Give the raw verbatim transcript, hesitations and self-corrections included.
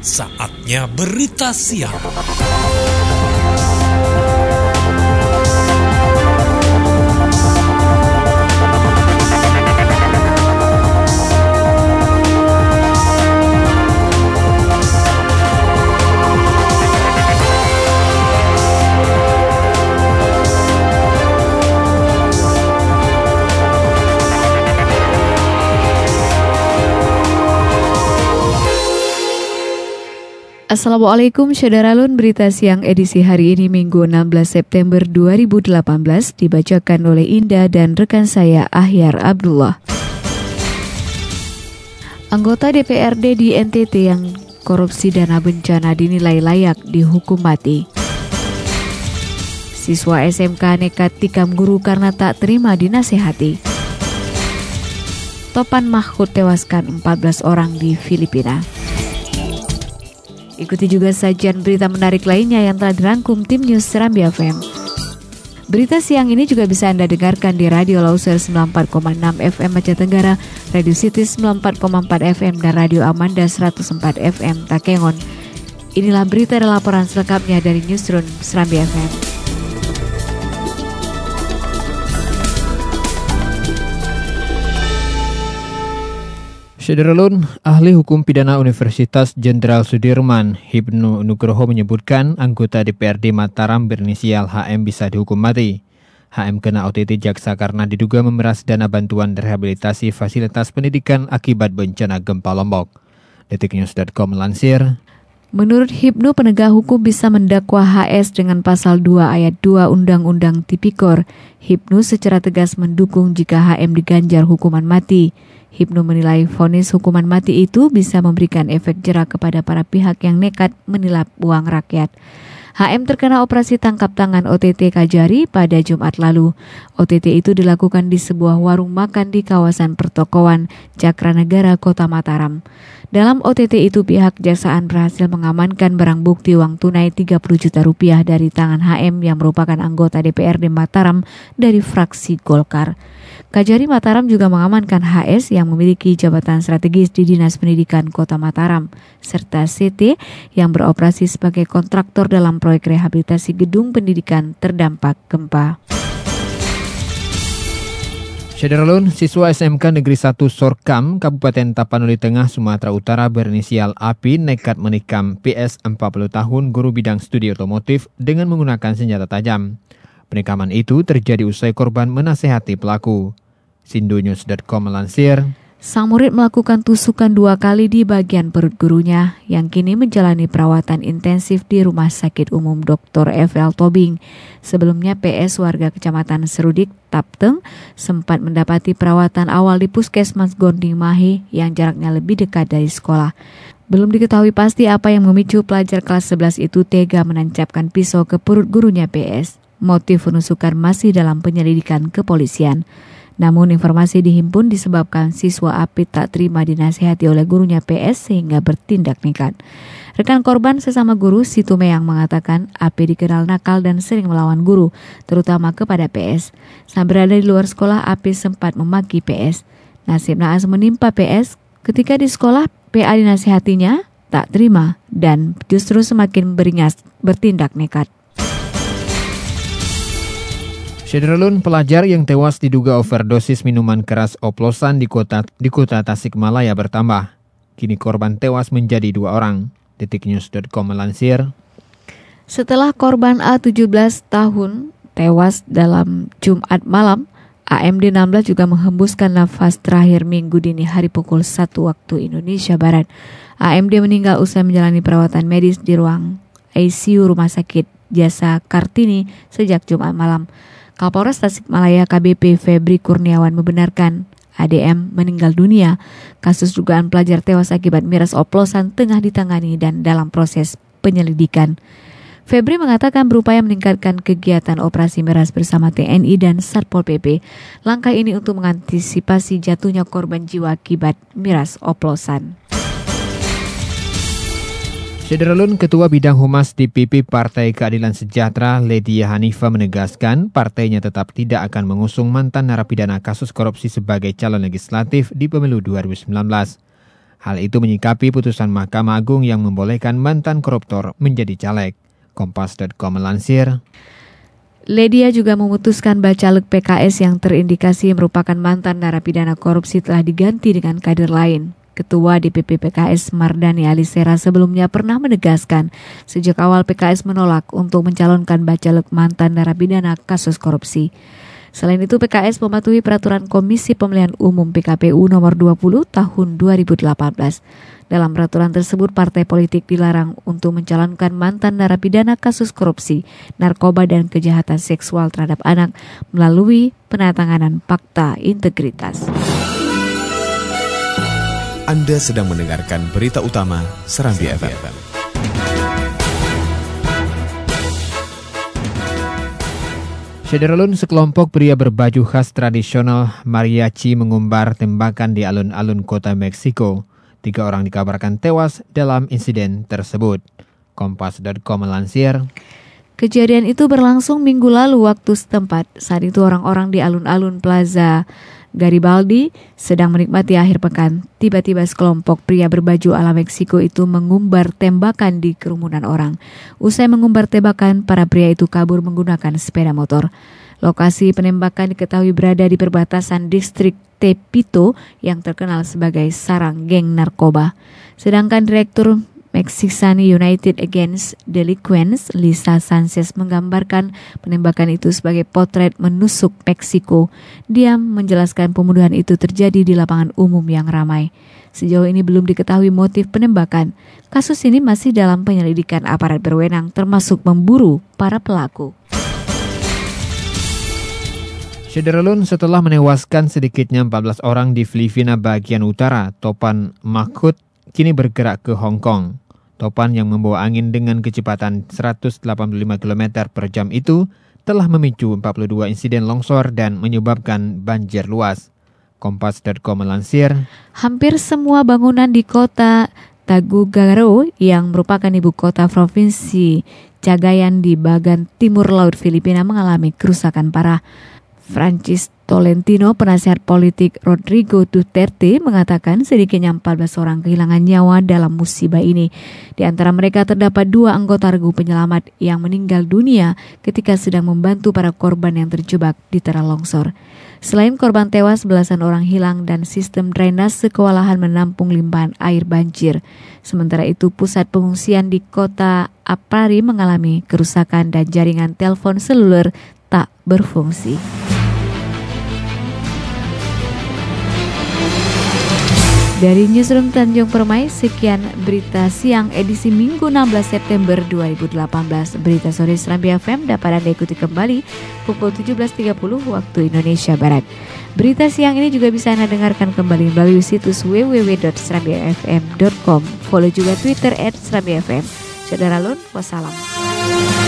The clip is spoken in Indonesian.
Saatnya berita siang. Assalamualaikum Syadaralun, berita siang edisi hari ini Minggu enam belas September dua ribu delapan belas dibacakan oleh Indah dan rekan saya Ahyar Abdullah. Anggota D P R D di N T T yang korupsi dana bencana dinilai layak dihukum mati. Siswa S M K nekat tikam guru karena tak terima dinasehati. Topan Mahfud tewaskan empat belas orang di Filipina. Ikuti juga sajian berita menarik lainnya yang telah dirangkum tim News Serambi F M. Berita siang ini juga bisa Anda dengarkan di Radio Lauser sembilan puluh empat koma enam F M Aceh Tenggara, Radio City sembilan puluh empat koma empat F M, dan Radio Amanda seratus empat F M Takengon. Inilah berita dan laporan selengkapnya dari Newsroom Serambi F M. Syadaralun, ahli hukum pidana Universitas Jenderal Sudirman, Hibnu Nugroho menyebutkan anggota D P R D Mataram berinisial H M bisa dihukum mati. H M kena O T T jaksa karena diduga memeras dana bantuan rehabilitasi fasilitas pendidikan akibat bencana gempa Lombok. detiknews dot com melansir, menurut Hibnu, penegak hukum bisa mendakwa H S dengan pasal dua ayat dua Undang-Undang Tipikor. Hibnu secara tegas mendukung jika H M diganjar hukuman mati. Hibnu menilai vonis hukuman mati itu bisa memberikan efek jera kepada para pihak yang nekat menilap uang rakyat. H M terkena operasi tangkap tangan O T T Kajari pada Jumat lalu. O T T itu dilakukan di sebuah warung makan di kawasan pertokoan Cakranegara, Kota Mataram. Dalam O T T itu pihak kejaksaan berhasil mengamankan barang bukti uang tunai tiga puluh juta rupiah dari tangan H M yang merupakan anggota D P R D Mataram dari fraksi Golkar. Kajari Mataram juga mengamankan H S yang memiliki jabatan strategis di Dinas Pendidikan Kota Mataram, serta C T yang beroperasi sebagai kontraktor dalam proyek rehabilitasi gedung pendidikan terdampak gempa. Syadaralun, siswa S M K Negeri satu Sorkam, Kabupaten Tapanuli Tengah, Sumatera Utara berinisial A P I nekat menikam P S empat puluh tahun guru bidang studi otomotif dengan menggunakan senjata tajam. Penikaman itu terjadi usai korban menasehati pelaku. sindonews dot com melansir, sang murid melakukan tusukan dua kali di bagian perut gurunya yang kini menjalani perawatan intensif di Rumah Sakit Umum Doktor F L Tobing. Sebelumnya P S warga Kecamatan Serudik, Tapteng, sempat mendapati perawatan awal di Puskesmas Gonding Mahe yang jaraknya lebih dekat dari sekolah. Belum diketahui pasti apa yang memicu pelajar kelas sebelas itu tega menancapkan pisau ke perut gurunya P S. Motif penusukan masih dalam penyelidikan kepolisian. Namun informasi dihimpun disebabkan siswa A P I tak terima dinasihati oleh gurunya P S sehingga bertindak nekat. Rekan korban sesama guru, Situmeyang, mengatakan A P I dikenal nakal dan sering melawan guru, terutama kepada P S. Saat berada di luar sekolah, A P I sempat memaki P S. Nasib naas menimpa P S ketika di sekolah P A dinasihatinya tak terima dan justru semakin beringas bertindak nekat. Syadaralun, pelajar yang tewas diduga overdosis minuman keras oplosan di kota di kota Tasikmalaya bertambah. Kini korban tewas menjadi dua orang. detiknews dot com melansir, setelah korban A tujuh belas tahun tewas dalam Jumat malam, A M D enam belas juga menghembuskan nafas terakhir Minggu dini hari pukul satu waktu Indonesia Barat. A M D meninggal usai menjalani perawatan medis di ruang I C U Rumah Sakit Jasa Kartini sejak Jumat malam. Kapolres Tasikmalaya K B P Febri Kurniawan membenarkan A D M meninggal dunia. Kasus dugaan pelajar tewas akibat miras oplosan tengah ditangani dan dalam proses penyelidikan. Febri mengatakan berupaya meningkatkan kegiatan operasi miras bersama T N I dan Satpol P P. Langkah ini untuk mengantisipasi jatuhnya korban jiwa akibat miras oplosan. Syadaralun, Ketua Bidang Humas D P P Partai Keadilan Sejahtera, Ledia Hanifah, menegaskan partainya tetap tidak akan mengusung mantan narapidana kasus korupsi sebagai calon legislatif di pemilu dua ribu sembilan belas. Hal itu menyikapi putusan Mahkamah Agung yang membolehkan mantan koruptor menjadi caleg. Kompas titik com melansir. Ledia juga memutuskan bacalek P K S yang terindikasi merupakan mantan narapidana korupsi telah diganti dengan kader lain. Ketua D P P P K S Mardani Alisera sebelumnya pernah menegaskan sejak awal P K S menolak untuk mencalonkan bacalek mantan narapidana kasus korupsi. Selain itu, P K S mematuhi peraturan Komisi Pemilihan Umum P K P U nomor dua puluh tahun dua ribu delapan belas. Dalam peraturan tersebut, partai politik dilarang untuk mencalonkan mantan narapidana kasus korupsi, narkoba dan kejahatan seksual terhadap anak melalui penandatanganan fakta integritas. Anda sedang mendengarkan berita utama Serambi F M. Sederalun, sekelompok pria berbaju khas tradisional mariachi mengumbar tembakan di alun-alun kota Meksiko. Tiga orang dikabarkan tewas dalam insiden tersebut. Kompas titik com melansir. Kejadian itu berlangsung minggu lalu waktu setempat. Saat itu orang-orang di alun-alun Plaza Garibaldi sedang menikmati akhir pekan. Tiba-tiba sekelompok pria berbaju ala Meksiko itu mengumbar tembakan di kerumunan orang. Usai mengumbar tembakan, para pria itu kabur menggunakan sepeda motor. Lokasi penembakan diketahui berada di perbatasan distrik Tepito yang terkenal sebagai sarang geng narkoba. Sedangkan Direktur Mexicali United Against Delinquents, Lisa Sanchez, menggambarkan penembakan itu sebagai potret menusuk Meksiko. Dia menjelaskan pembunuhan itu terjadi di lapangan umum yang ramai. Sejauh ini belum diketahui motif penembakan. Kasus ini masih dalam penyelidikan aparat berwenang, termasuk memburu para pelaku. Sederalun, setelah menewaskan sedikitnya empat belas orang di Filipina bagian utara, Topan Makhut kini bergerak ke Hong Kong. Topan yang membawa angin dengan kecepatan seratus delapan puluh lima kilometer per jam itu telah memicu empat puluh dua insiden longsor dan menyebabkan banjir luas. Kompas titik com melansir. Hampir semua bangunan di kota Tagugaro yang merupakan ibu kota provinsi Cagayan di bagian timur laut Filipina mengalami kerusakan parah. Francis Tolentino, penasihat politik Rodrigo Duterte, mengatakan sedikitnya empat belas orang kehilangan nyawa dalam musibah ini. Di antara mereka terdapat dua anggota regu penyelamat yang meninggal dunia ketika sedang membantu para korban yang terjebak di tanah longsor. Selain korban tewas, belasan orang hilang dan sistem drainase kewalahan menampung limpahan air banjir. Sementara itu, pusat pengungsian di kota Apari mengalami kerusakan dan jaringan telepon seluler tak berfungsi. Dari Newsroom Tanjung Permai, sekian berita siang edisi Minggu enam belas September dua ribu delapan belas. Berita sore Serambi F M dapat Anda ikuti kembali pukul tujuh belas tiga puluh waktu Indonesia Barat. Berita siang ini juga bisa Anda dengarkan kembali melalui situs w w w dot serambi f m dot com. Follow juga Twitter at serambi f m. Sederalun, wassalam.